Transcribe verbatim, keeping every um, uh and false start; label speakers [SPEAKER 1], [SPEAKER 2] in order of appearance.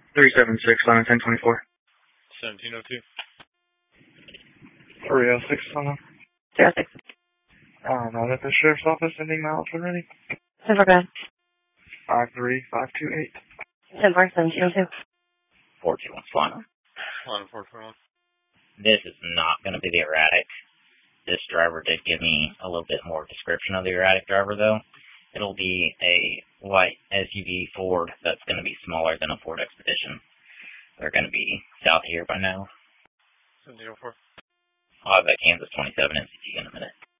[SPEAKER 1] three seven six, line ten twenty-four.
[SPEAKER 2] seventeen oh two.
[SPEAKER 1] three oh six, on
[SPEAKER 3] three oh six.
[SPEAKER 1] Uh, not at the sheriff's office, ending miles already.
[SPEAKER 3] ten four, go ahead.
[SPEAKER 1] five three five two eight.
[SPEAKER 3] ten four, seventeen oh two.
[SPEAKER 4] four two one, Solano.
[SPEAKER 2] Solano four twenty-one.
[SPEAKER 4] This is not going to be the erratic. This driver did give me a little bit more description of the erratic driver, though. It'll be a white S U V Ford that's going to be smaller than a Ford Expedition. They're going to be south here by now.
[SPEAKER 2] seventeen oh four.
[SPEAKER 4] I'll have that Kansas twenty-seven M C T in a minute.